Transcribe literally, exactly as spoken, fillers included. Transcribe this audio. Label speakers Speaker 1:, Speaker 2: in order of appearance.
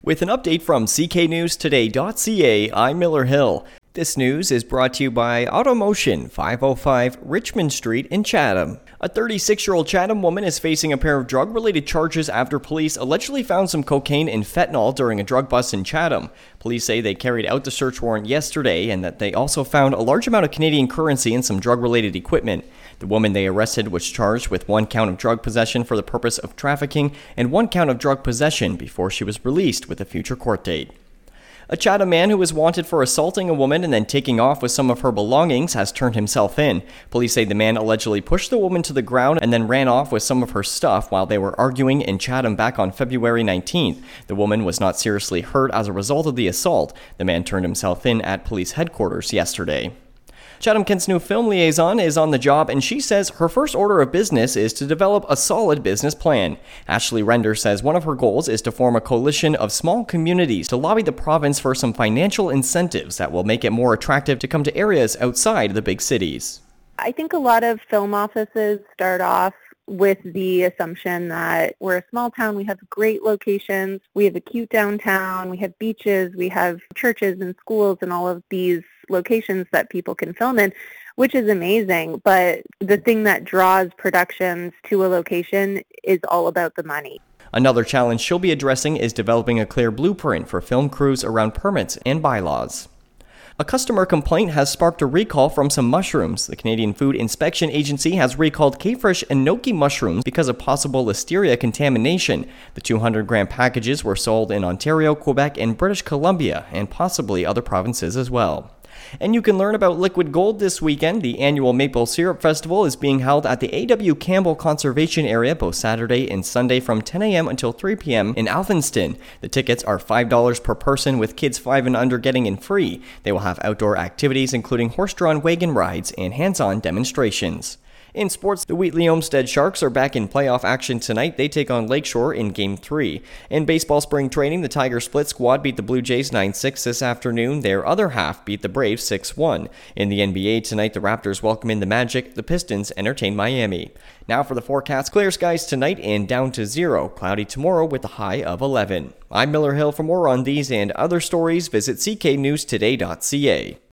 Speaker 1: With an update from C K News Today dot C A, I'm Miller Hill. This news is brought to you by Automotion, five oh five Richmond Street in Chatham. A thirty-six-year-old Chatham woman is facing a pair of drug-related charges after police allegedly found some cocaine and fentanyl during a drug bust in Chatham. Police say they carried out the search warrant yesterday and that they also found a large amount of Canadian currency and some drug-related equipment. The woman they arrested was charged with one count of drug possession for the purpose of trafficking and one count of drug possession before she was released with a future court date. A Chatham man who was wanted for assaulting a woman and then taking off with some of her belongings has turned himself in. Police say the man allegedly pushed the woman to the ground and then ran off with some of her stuff while they were arguing in Chatham back on February nineteenth. The woman was not seriously hurt as a result of the assault. The man turned himself in at police headquarters yesterday. Chatham-Kent's new film liaison is on the job, and she says her first order of business is to develop a solid business plan. Ashley Render says one of her goals is to form a coalition of small communities to lobby the province for some financial incentives that will make it more attractive to come to areas outside the big cities.
Speaker 2: I think a lot of film offices start off with the assumption that we're a small town, we have great locations, we have a cute downtown, we have beaches, we have churches and schools and all of these locations that people can film in, which is amazing. But the thing that draws productions to a location is all about the money.
Speaker 1: Another challenge she'll be addressing is developing a clear blueprint for film crews around permits and bylaws. A customer complaint has sparked a recall from some mushrooms. The Canadian Food Inspection Agency has recalled K-Fresh Enoki mushrooms because of possible listeria contamination. The two hundred gram packages were sold in Ontario, Quebec, and British Columbia, and possibly other provinces as well. And you can learn about liquid gold this weekend. The annual Maple Syrup Festival is being held at the A W Campbell Conservation Area both Saturday and Sunday from ten a.m. until three p.m. in Alphinston. The tickets are five dollars per person, with kids five and under getting in free. They will have outdoor activities including horse-drawn wagon rides and hands-on demonstrations. In sports, the Wheatley-Olmsted Sharks are back in playoff action tonight. They take on Lakeshore in Game three. In baseball spring training, the Tiger Split squad beat the Blue Jays nine six this afternoon. Their other half beat the Braves six one. In the N B A tonight, the Raptors welcome in the Magic. The Pistons entertain Miami. Now for the forecast. Clear skies tonight and down to zero. Cloudy tomorrow with a high of eleven. I'm Miller Hill. For more on these and other stories, visit C K News Today dot C A.